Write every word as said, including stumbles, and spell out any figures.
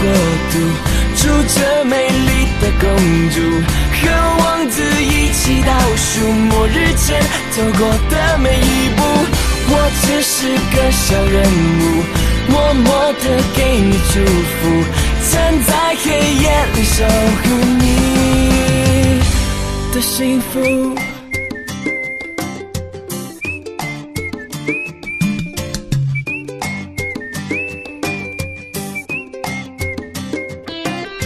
国度，住着美丽的公主，和王子一起倒数末日前走过的每一步。我只是个小人物，默默地给你祝